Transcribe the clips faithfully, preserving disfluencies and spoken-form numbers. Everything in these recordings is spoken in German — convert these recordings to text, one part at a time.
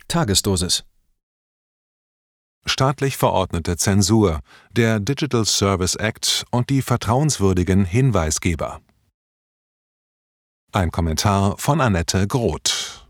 Tagesdosis. Staatlich verordnete Zensur, der Digital Service Act und die vertrauenswürdigen Hinweisgeber. Ein Kommentar von Annette Groth.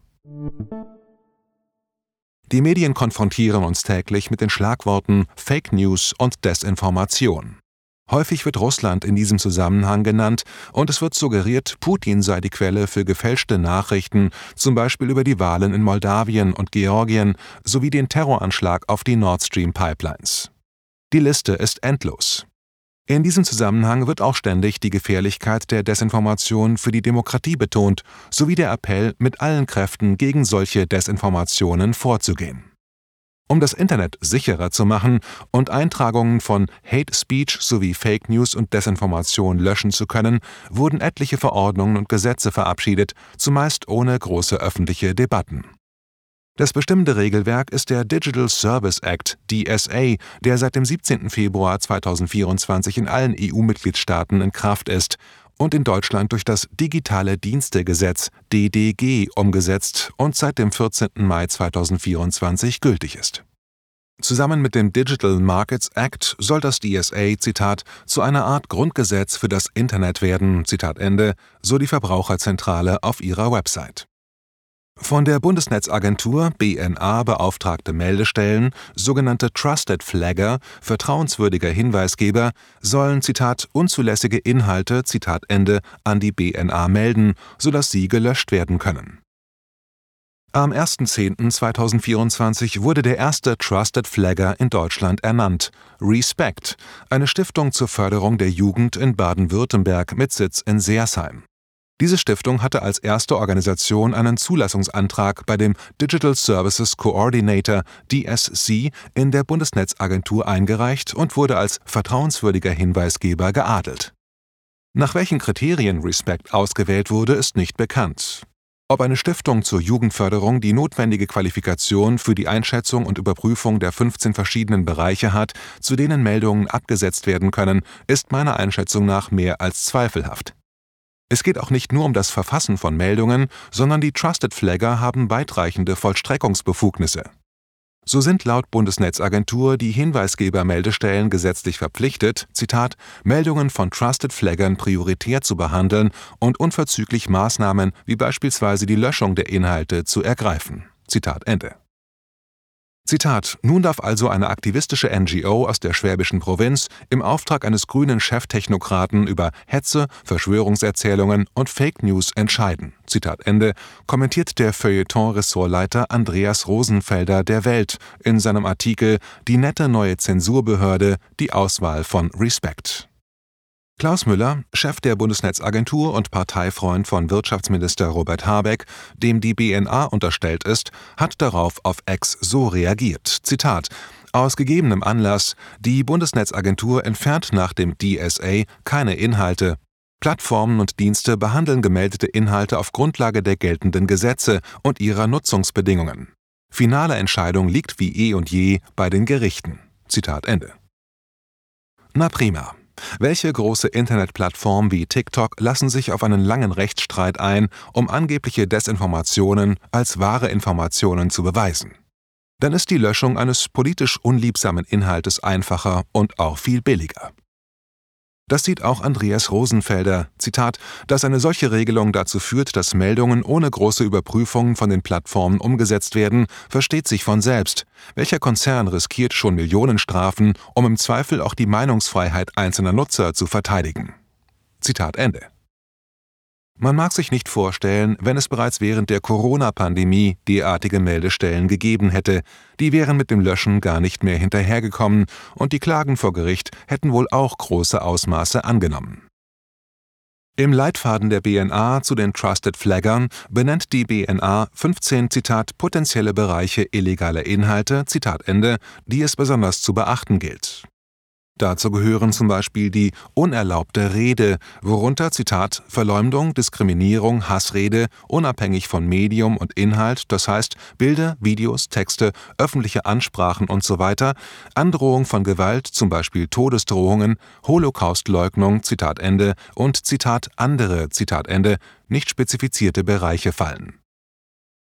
Die Medien konfrontieren uns täglich mit den Schlagworten Fake News und Desinformation. Häufig wird Russland in diesem Zusammenhang genannt und es wird suggeriert, Putin sei die Quelle für gefälschte Nachrichten, zum Beispiel über die Wahlen in Moldawien und Georgien sowie den Terroranschlag auf die Nord Stream Pipelines. Die Liste ist endlos. In diesem Zusammenhang wird auch ständig die Gefährlichkeit der Desinformation für die Demokratie betont, sowie der Appell, mit allen Kräften gegen solche Desinformationen vorzugehen. Um das Internet sicherer zu machen und Eintragungen von Hate Speech sowie Fake News und Desinformation löschen zu können, wurden etliche Verordnungen und Gesetze verabschiedet, zumeist ohne große öffentliche Debatten. Das bestimmende Regelwerk ist der Digital Service Act, D S A, der seit dem siebzehnten Februar zweitausendvierundzwanzig in allen E U-Mitgliedstaaten in Kraft ist und in Deutschland durch das Digitale Dienstegesetz D D G umgesetzt und seit dem vierzehnten Mai zweitausendvierundzwanzig gültig ist. Zusammen mit dem Digital Markets Act soll das D S A, Zitat, zu einer Art Grundgesetz für das Internet werden, Zitat Ende, so die Verbraucherzentrale auf ihrer Website. Von der Bundesnetzagentur B N A beauftragte Meldestellen, sogenannte Trusted Flagger, vertrauenswürdiger Hinweisgeber, sollen, Zitat, unzulässige Inhalte, Zitat Ende, an die B N A melden, sodass sie gelöscht werden können. Am ersten zehnten zweitausendvierundzwanzig wurde der erste Trusted Flagger in Deutschland ernannt, Respect, eine Stiftung zur Förderung der Jugend in Baden-Württemberg mit Sitz in Seersheim. Diese Stiftung hatte als erste Organisation einen Zulassungsantrag bei dem Digital Services Coordinator D S C in der Bundesnetzagentur eingereicht und wurde als vertrauenswürdiger Hinweisgeber geadelt. Nach welchen Kriterien Respect ausgewählt wurde, ist nicht bekannt. Ob eine Stiftung zur Jugendförderung die notwendige Qualifikation für die Einschätzung und Überprüfung der fünfzehn verschiedenen Bereiche hat, zu denen Meldungen abgesetzt werden können, ist meiner Einschätzung nach mehr als zweifelhaft. Es geht auch nicht nur um das Verfassen von Meldungen, sondern die Trusted Flagger haben weitreichende Vollstreckungsbefugnisse. So sind laut Bundesnetzagentur die Hinweisgeber-Meldestellen gesetzlich verpflichtet, Zitat, Meldungen von Trusted Flaggern prioritär zu behandeln und unverzüglich Maßnahmen wie beispielsweise die Löschung der Inhalte zu ergreifen. Zitat Ende. Zitat, nun darf also eine aktivistische N G O aus der schwäbischen Provinz im Auftrag eines grünen Cheftechnokraten über Hetze, Verschwörungserzählungen und Fake News entscheiden. Zitat Ende, kommentiert der Feuilleton-Ressortleiter Andreas Rosenfelder der Welt in seinem Artikel Die nette neue Zensurbehörde, die Auswahl von Respect. Klaus Müller, Chef der Bundesnetzagentur und Parteifreund von Wirtschaftsminister Robert Habeck, dem die B N A unterstellt ist, hat darauf auf X so reagiert. Zitat: Aus gegebenem Anlass, die Bundesnetzagentur entfernt nach dem D S A keine Inhalte. Plattformen und Dienste behandeln gemeldete Inhalte auf Grundlage der geltenden Gesetze und ihrer Nutzungsbedingungen. Finale Entscheidung liegt wie eh und je bei den Gerichten. Zitat Ende. Na prima. Welche große Internetplattform wie TikTok lassen sich auf einen langen Rechtsstreit ein, um angebliche Desinformationen als wahre Informationen zu beweisen? Dann ist die Löschung eines politisch unliebsamen Inhaltes einfacher und auch viel billiger. Das sieht auch Andreas Rosenfelder, Zitat, dass eine solche Regelung dazu führt, dass Meldungen ohne große Überprüfung von den Plattformen umgesetzt werden, versteht sich von selbst. Welcher Konzern riskiert schon Millionenstrafen, um im Zweifel auch die Meinungsfreiheit einzelner Nutzer zu verteidigen? Zitat Ende. Man mag sich nicht vorstellen, wenn es bereits während der Corona-Pandemie derartige Meldestellen gegeben hätte. Die wären mit dem Löschen gar nicht mehr hinterhergekommen und die Klagen vor Gericht hätten wohl auch große Ausmaße angenommen. Im Leitfaden der B N A zu den Trusted Flaggern benennt die B N A fünfzehn, Zitat, potenzielle Bereiche illegaler Inhalte, Zitat Ende, die es besonders zu beachten gilt. Dazu gehören zum Beispiel die unerlaubte Rede, worunter, Zitat, Verleumdung, Diskriminierung, Hassrede, unabhängig von Medium und Inhalt, das heißt Bilder, Videos, Texte, öffentliche Ansprachen usw., Androhung von Gewalt, zum Beispiel Todesdrohungen, Holocaustleugnung, Zitat Ende, und, Zitat, andere, Zitat Ende, nicht spezifizierte Bereiche fallen.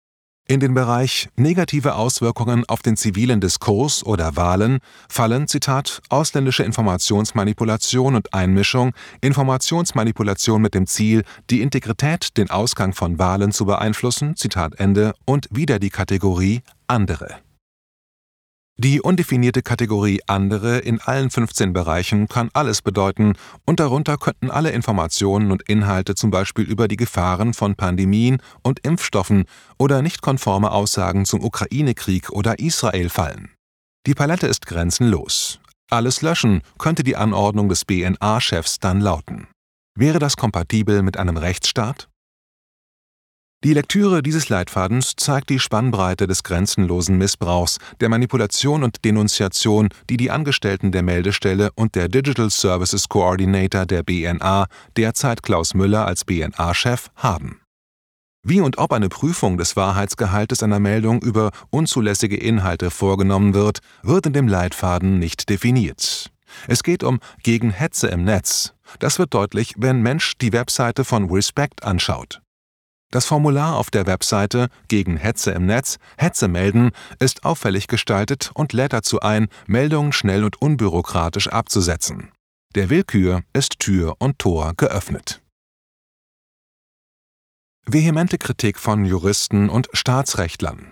In den Bereich negative Auswirkungen auf den zivilen Diskurs oder Wahlen fallen, Zitat, ausländische Informationsmanipulation und Einmischung, Informationsmanipulation mit dem Ziel, die Integrität, den Ausgang von Wahlen zu beeinflussen, Zitat Ende, und wieder die Kategorie andere. Die undefinierte Kategorie andere in allen fünfzehn Bereichen kann alles bedeuten und darunter könnten alle Informationen und Inhalte zum Beispiel über die Gefahren von Pandemien und Impfstoffen oder nicht konforme Aussagen zum Ukraine-Krieg oder Israel fallen. Die Palette ist grenzenlos. Alles löschen könnte die Anordnung des B N A-Chefs dann lauten. Wäre das kompatibel mit einem Rechtsstaat? Die Lektüre dieses Leitfadens zeigt die Spannbreite des grenzenlosen Missbrauchs, der Manipulation und Denunziation, die die Angestellten der Meldestelle und der Digital Services Coordinator der B N A, derzeit Klaus Müller als B N A-Chef, haben. Wie und ob eine Prüfung des Wahrheitsgehaltes einer Meldung über unzulässige Inhalte vorgenommen wird, wird in dem Leitfaden nicht definiert. Es geht um gegen Hetze im Netz. Das wird deutlich, wenn Mensch die Webseite von Respect anschaut. Das Formular auf der Webseite gegen Hetze im Netz, Hetze melden, ist auffällig gestaltet und lädt dazu ein, Meldungen schnell und unbürokratisch abzusetzen. Der Willkür ist Tür und Tor geöffnet. Vehemente Kritik von Juristen und Staatsrechtlern.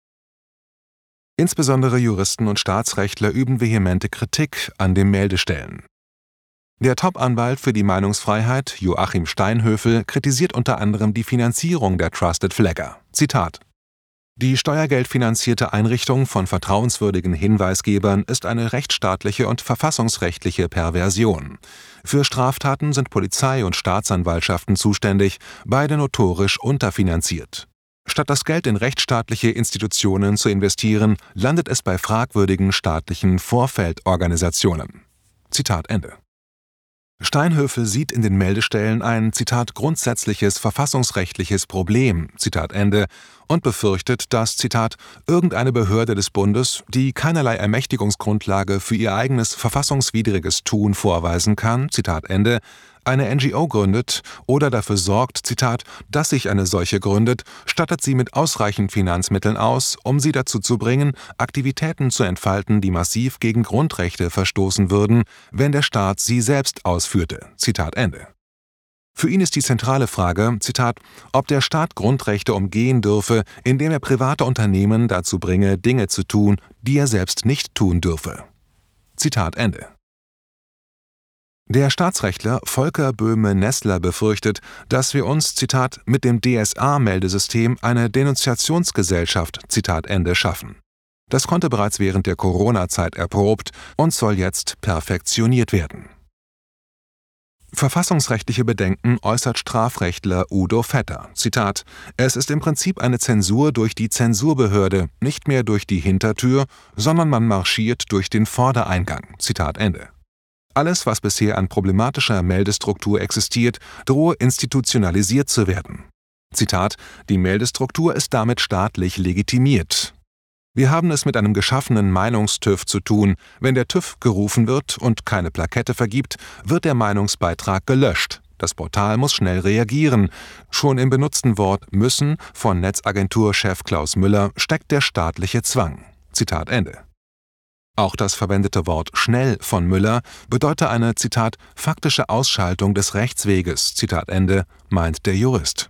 Insbesondere Juristen und Staatsrechtler üben vehemente Kritik an den Meldestellen. Der Top-Anwalt für die Meinungsfreiheit, Joachim Steinhöfel, kritisiert unter anderem die Finanzierung der Trusted Flagger. Zitat: Die steuergeldfinanzierte Einrichtung von vertrauenswürdigen Hinweisgebern ist eine rechtsstaatliche und verfassungsrechtliche Perversion. Für Straftaten sind Polizei und Staatsanwaltschaften zuständig, beide notorisch unterfinanziert. Statt das Geld in rechtsstaatliche Institutionen zu investieren, landet es bei fragwürdigen staatlichen Vorfeldorganisationen. Zitat Ende. Steinhöfel sieht in den Meldestellen ein, Zitat, grundsätzliches verfassungsrechtliches Problem, Zitat Ende, und befürchtet, dass, Zitat, irgendeine Behörde des Bundes, die keinerlei Ermächtigungsgrundlage für ihr eigenes verfassungswidriges Tun vorweisen kann, Zitat Ende, eine N G O gründet oder dafür sorgt, Zitat, dass sich eine solche gründet, stattet sie mit ausreichend Finanzmitteln aus, um sie dazu zu bringen, Aktivitäten zu entfalten, die massiv gegen Grundrechte verstoßen würden, wenn der Staat sie selbst ausführte. Zitat Ende. Für ihn ist die zentrale Frage, Zitat, ob der Staat Grundrechte umgehen dürfe, indem er private Unternehmen dazu bringe, Dinge zu tun, die er selbst nicht tun dürfe. Zitat Ende. Der Staatsrechtler Volker Böhme-Nessler befürchtet, dass wir uns, Zitat, mit dem D S A-Meldesystem eine Denunziationsgesellschaft, Zitat Ende, schaffen. Das konnte bereits während der Corona-Zeit erprobt und soll jetzt perfektioniert werden. Verfassungsrechtliche Bedenken äußert Strafrechtler Udo Vetter. Zitat: Es ist im Prinzip eine Zensur durch die Zensurbehörde, nicht mehr durch die Hintertür, sondern man marschiert durch den Vordereingang. Zitat Ende. Alles, was bisher an problematischer Meldestruktur existiert, drohe institutionalisiert zu werden. Zitat: Die Meldestruktur ist damit staatlich legitimiert. Wir haben es mit einem geschaffenen Meinungstüv zu tun. Wenn der TÜV gerufen wird und keine Plakette vergibt, wird der Meinungsbeitrag gelöscht. Das Portal muss schnell reagieren. Schon im benutzten Wort müssen von Netzagenturchef Klaus Müller steckt der staatliche Zwang. Zitat Ende. Auch das verwendete Wort schnell von Müller bedeute eine, Zitat, faktische Ausschaltung des Rechtsweges, Zitat Ende, meint der Jurist.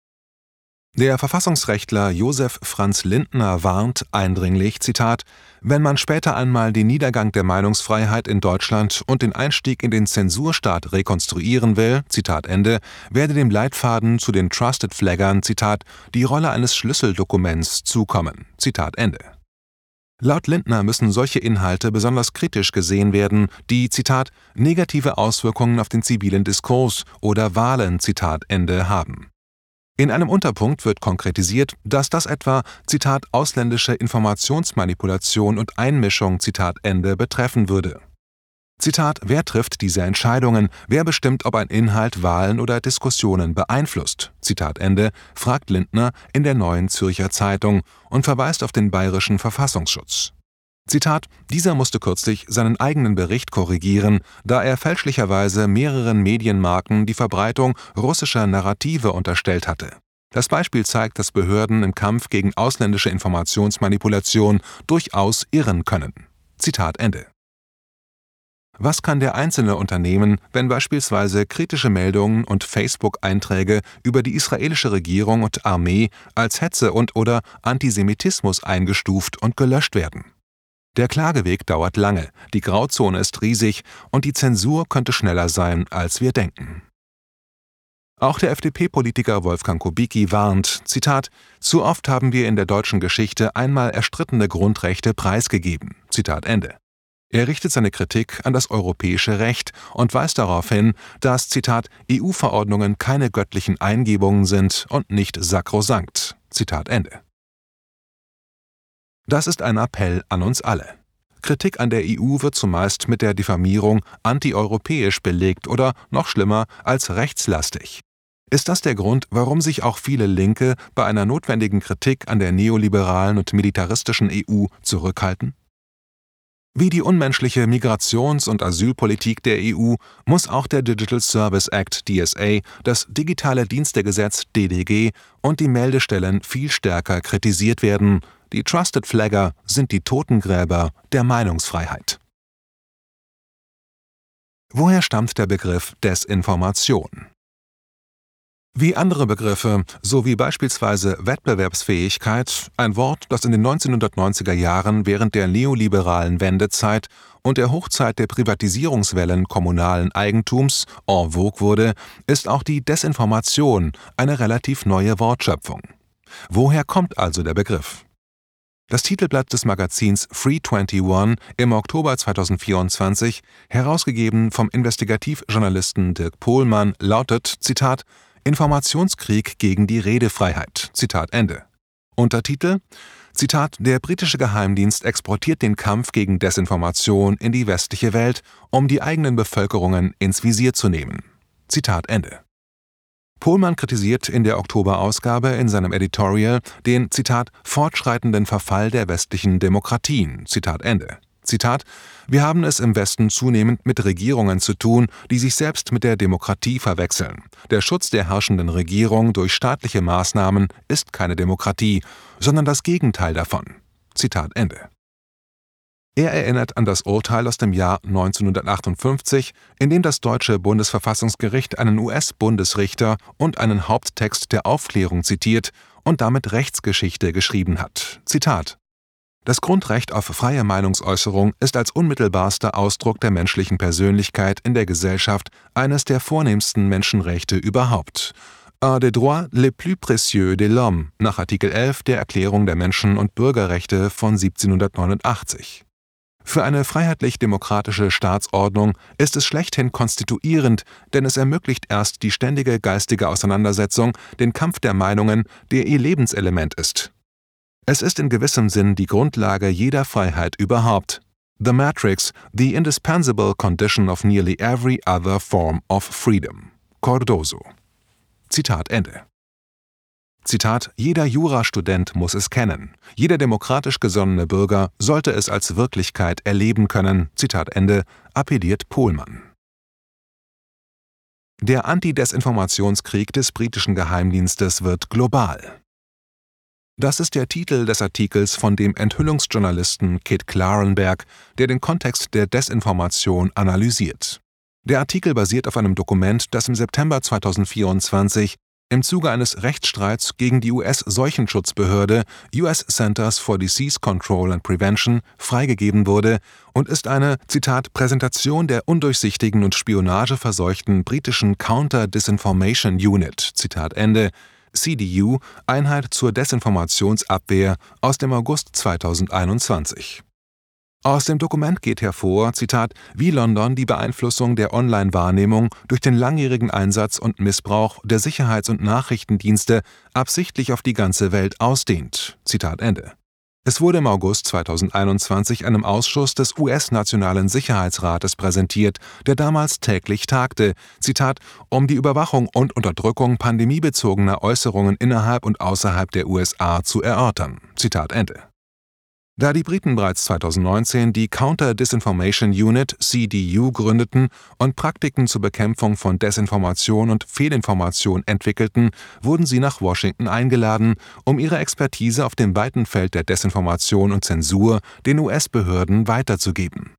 Der Verfassungsrechtler Josef Franz Lindner warnt eindringlich, Zitat, wenn man später einmal den Niedergang der Meinungsfreiheit in Deutschland und den Einstieg in den Zensurstaat rekonstruieren will, Zitat Ende, werde dem Leitfaden zu den Trusted Flaggern, Zitat, die Rolle eines Schlüsseldokuments zukommen, Zitat Ende. Laut Lindner müssen solche Inhalte besonders kritisch gesehen werden, die, Zitat, negative Auswirkungen auf den zivilen Diskurs oder Wahlen, Zitat Ende, haben. In einem Unterpunkt wird konkretisiert, dass das etwa, Zitat, ausländische Informationsmanipulation und Einmischung, Zitat Ende, betreffen würde. Zitat, wer trifft diese Entscheidungen, wer bestimmt, ob ein Inhalt Wahlen oder Diskussionen beeinflusst, Zitat Ende, fragt Lindner in der Neuen Zürcher Zeitung und verweist auf den bayerischen Verfassungsschutz. Zitat, dieser musste kürzlich seinen eigenen Bericht korrigieren, da er fälschlicherweise mehreren Medienmarken die Verbreitung russischer Narrative unterstellt hatte. Das Beispiel zeigt, dass Behörden im Kampf gegen ausländische Informationsmanipulation durchaus irren können. Zitat Ende. Was kann der Einzelne unternehmen, wenn beispielsweise kritische Meldungen und Facebook-Einträge über die israelische Regierung und Armee als Hetze und/oder Antisemitismus eingestuft und gelöscht werden? Der Klageweg dauert lange, die Grauzone ist riesig und die Zensur könnte schneller sein, als wir denken. Auch der F D P-Politiker Wolfgang Kubicki warnt, Zitat, »Zu oft haben wir in der deutschen Geschichte einmal erstrittene Grundrechte preisgegeben.« Zitat Ende. Er richtet seine Kritik an das europäische Recht und weist darauf hin, dass, Zitat, »E U-Verordnungen keine göttlichen Eingebungen sind und nicht sakrosankt.« Zitat Ende. Das ist ein Appell an uns alle. Kritik an der E U wird zumeist mit der Diffamierung antieuropäisch belegt oder, noch schlimmer, als rechtslastig. Ist das der Grund, warum sich auch viele Linke bei einer notwendigen Kritik an der neoliberalen und militaristischen E U zurückhalten? Wie die unmenschliche Migrations- und Asylpolitik der E U muss auch der Digital Service Act D S A, das Digitale Dienstegesetz D D G und die Meldestellen viel stärker kritisiert werden. Die Trusted Flagger sind die Totengräber der Meinungsfreiheit. Woher stammt der Begriff Desinformation? Wie andere Begriffe, so wie beispielsweise Wettbewerbsfähigkeit, ein Wort, das in den neunzehnhundertneunziger Jahren während der neoliberalen Wendezeit und der Hochzeit der Privatisierungswellen kommunalen Eigentums en vogue wurde, ist auch die Desinformation eine relativ neue Wortschöpfung. Woher kommt also der Begriff? Das Titelblatt des Magazins Free einundzwanzig im Oktober zweitausendvierundzwanzig, herausgegeben vom Investigativjournalisten Dirk Pohlmann, lautet, Zitat, »Informationskrieg gegen die Redefreiheit«, Zitat Ende. Untertitel, Zitat, »Der britische Geheimdienst exportiert den Kampf gegen Desinformation in die westliche Welt, um die eigenen Bevölkerungen ins Visier zu nehmen«, Zitat Ende. Pohlmann kritisiert in der Oktoberausgabe in seinem Editorial den, Zitat, »fortschreitenden Verfall der westlichen Demokratien«, Zitat Ende. Zitat, »Wir haben es im Westen zunehmend mit Regierungen zu tun, die sich selbst mit der Demokratie verwechseln. Der Schutz der herrschenden Regierung durch staatliche Maßnahmen ist keine Demokratie, sondern das Gegenteil davon.« Zitat Ende. Er erinnert an das Urteil aus dem Jahr neunzehnhundertachtundfünfzig, in dem das deutsche Bundesverfassungsgericht einen U S-Bundesrichter und einen Haupttext der Aufklärung zitiert und damit Rechtsgeschichte geschrieben hat. Zitat, »Das Grundrecht auf freie Meinungsäußerung ist als unmittelbarster Ausdruck der menschlichen Persönlichkeit in der Gesellschaft eines der vornehmsten Menschenrechte überhaupt. Un des droits les plus précieux de l'homme nach Artikel elf der Erklärung der Menschen- und Bürgerrechte von siebzehnhundertneunundachtzig. Für eine freiheitlich-demokratische Staatsordnung ist es schlechthin konstituierend, denn es ermöglicht erst die ständige geistige Auseinandersetzung, den Kampf der Meinungen, der ihr Lebenselement ist. Es ist in gewissem Sinn die Grundlage jeder Freiheit überhaupt. The matrix, the indispensable condition of nearly every other form of freedom. Cardoso. Zitat Ende. Zitat, »Jeder Jurastudent muss es kennen. Jeder demokratisch gesonnene Bürger sollte es als Wirklichkeit erleben können«, Zitat Ende, appelliert Pohlmann. Der Anti-Desinformationskrieg des britischen Geheimdienstes wird global. Das ist der Titel des Artikels von dem Enthüllungsjournalisten Kit Klarenberg, der den Kontext der Desinformation analysiert. Der Artikel basiert auf einem Dokument, das im September zweitausendvierundzwanzig im Zuge eines Rechtsstreits gegen die U S-Seuchenschutzbehörde U S Centers for Disease Control and Prevention freigegeben wurde und ist eine, Zitat, Präsentation der undurchsichtigen und spionageverseuchten britischen Counter-Disinformation Unit, Zitat Ende, C D U, Einheit zur Desinformationsabwehr, aus dem August zweitausendeinundzwanzig. Aus dem Dokument geht hervor, Zitat, wie London die Beeinflussung der Online-Wahrnehmung durch den langjährigen Einsatz und Missbrauch der Sicherheits- und Nachrichtendienste absichtlich auf die ganze Welt ausdehnt. Zitat Ende. Es wurde im August zweitausendeinundzwanzig einem Ausschuss des U S-Nationalen Sicherheitsrates präsentiert, der damals täglich tagte, Zitat, um die Überwachung und Unterdrückung pandemiebezogener Äußerungen innerhalb und außerhalb der U S A zu erörtern. Zitat Ende. Da die Briten bereits zweitausendneunzehn die Counter-Disinformation Unit C D U gründeten und Praktiken zur Bekämpfung von Desinformation und Fehlinformation entwickelten, wurden sie nach Washington eingeladen, um ihre Expertise auf dem weiten Feld der Desinformation und Zensur den U S-Behörden weiterzugeben.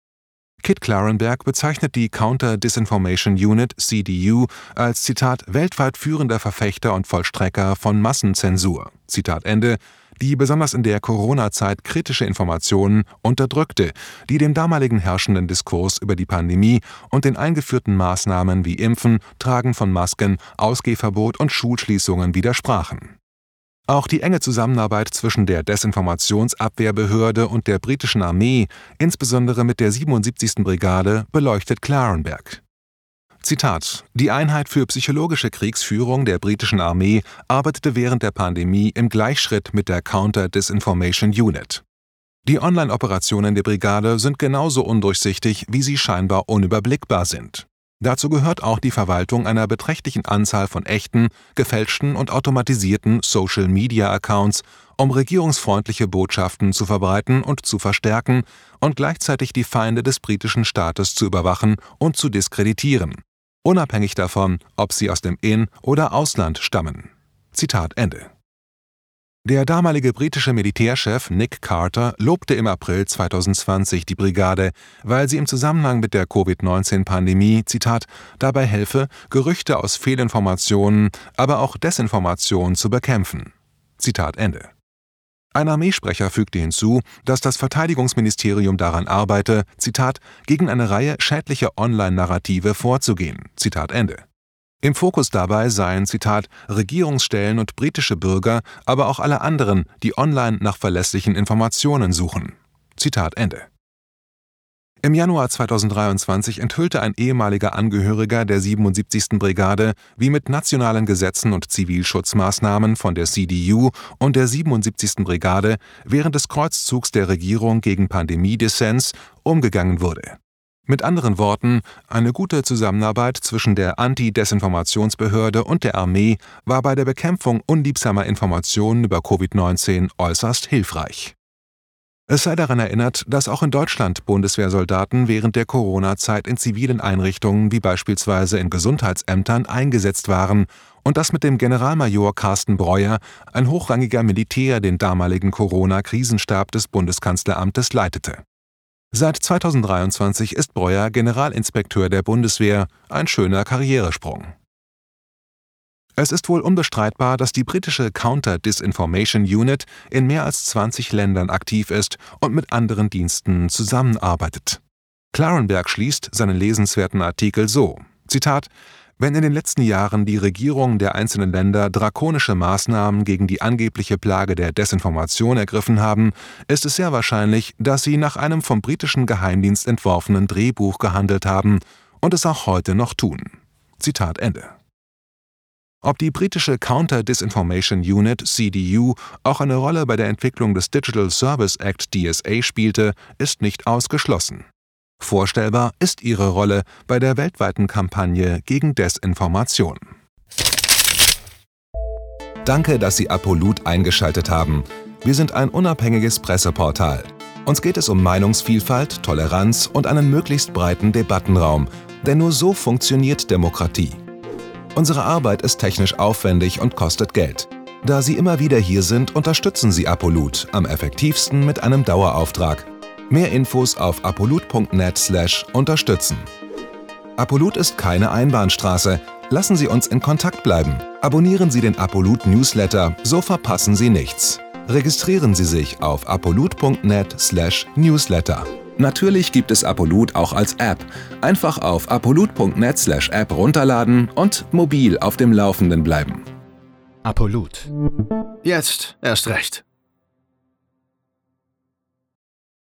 Kit Klarenberg bezeichnet die Counter-Disinformation Unit C D U als Zitat weltweit führender Verfechter und Vollstrecker von Massenzensur, Zitat Ende, die besonders in der Corona-Zeit kritische Informationen unterdrückte, die dem damaligen herrschenden Diskurs über die Pandemie und den eingeführten Maßnahmen wie Impfen, Tragen von Masken, Ausgehverbot und Schulschließungen widersprachen. Auch die enge Zusammenarbeit zwischen der Desinformationsabwehrbehörde und der britischen Armee, insbesondere mit der siebenundsiebzigsten Brigade, beleuchtet Klarenberg. Zitat: Die Einheit für psychologische Kriegsführung der britischen Armee arbeitete während der Pandemie im Gleichschritt mit der Counter-Disinformation Unit. Die Online-Operationen der Brigade sind genauso undurchsichtig, wie sie scheinbar unüberblickbar sind. Dazu gehört auch die Verwaltung einer beträchtlichen Anzahl von echten, gefälschten und automatisierten Social-Media-Accounts, um regierungsfreundliche Botschaften zu verbreiten und zu verstärken und gleichzeitig die Feinde des britischen Staates zu überwachen und zu diskreditieren, unabhängig davon, ob sie aus dem In- oder Ausland stammen. Zitat Ende. Der damalige britische Militärchef Nick Carter lobte im April zweitausendzwanzig die Brigade, weil sie im Zusammenhang mit der Covid neunzehn Pandemie, Zitat, dabei helfe, Gerüchte aus Fehlinformationen, aber auch Desinformation zu bekämpfen. Zitat Ende. Ein Armeesprecher fügte hinzu, dass das Verteidigungsministerium daran arbeite, Zitat, gegen eine Reihe schädlicher Online-Narrative vorzugehen. Zitat Ende. Im Fokus dabei seien, Zitat, Regierungsstellen und britische Bürger, aber auch alle anderen, die online nach verlässlichen Informationen suchen. Zitat Ende. Im Januar zweitausenddreiundzwanzig enthüllte ein ehemaliger Angehöriger der siebenundsiebzigsten Brigade, wie mit nationalen Gesetzen und Zivilschutzmaßnahmen von der C D U und der siebenundsiebzigsten Brigade während des Kreuzzugs der Regierung gegen Pandemie-Dissens umgegangen wurde. Mit anderen Worten, eine gute Zusammenarbeit zwischen der Anti-Desinformationsbehörde und der Armee war bei der Bekämpfung unliebsamer Informationen über Covid neunzehn äußerst hilfreich. Es sei daran erinnert, dass auch in Deutschland Bundeswehrsoldaten während der Corona-Zeit in zivilen Einrichtungen wie beispielsweise in Gesundheitsämtern eingesetzt waren und dass mit dem Generalmajor Carsten Breuer ein hochrangiger Militär den damaligen Corona-Krisenstab des Bundeskanzleramtes leitete. Seit zweitausenddreiundzwanzig ist Breuer Generalinspekteur der Bundeswehr, ein schöner Karrieresprung. Es ist wohl unbestreitbar, dass die britische Counter-Disinformation Unit in mehr als zwanzig Ländern aktiv ist und mit anderen Diensten zusammenarbeitet. Klarenberg schließt seinen lesenswerten Artikel so, Zitat, wenn in den letzten Jahren die Regierungen der einzelnen Länder drakonische Maßnahmen gegen die angebliche Plage der Desinformation ergriffen haben, ist es sehr wahrscheinlich, dass sie nach einem vom britischen Geheimdienst entworfenen Drehbuch gehandelt haben und es auch heute noch tun. Zitat Ende. Ob die britische Counter-Disinformation Unit C D U auch eine Rolle bei der Entwicklung des Digital Service Act D S A spielte, ist nicht ausgeschlossen. Vorstellbar ist ihre Rolle bei der weltweiten Kampagne gegen Desinformation. Danke, dass Sie Apolut eingeschaltet haben. Wir sind ein unabhängiges Presseportal. Uns geht es um Meinungsvielfalt, Toleranz und einen möglichst breiten Debattenraum, denn nur so funktioniert Demokratie. Unsere Arbeit ist technisch aufwendig und kostet Geld. Da Sie immer wieder hier sind, unterstützen Sie Apolut am effektivsten mit einem Dauerauftrag. Mehr Infos auf apolut punkt net slash unterstützen. Apolut ist keine Einbahnstraße. Lassen Sie uns in Kontakt bleiben. Abonnieren Sie den Apolut Newsletter, so verpassen Sie nichts. Registrieren Sie sich auf apolut punkt net slash newsletter. Natürlich gibt es Apolut auch als App. Einfach auf apolut punkt net slash app runterladen und mobil auf dem Laufenden bleiben. Apolut. Jetzt erst recht.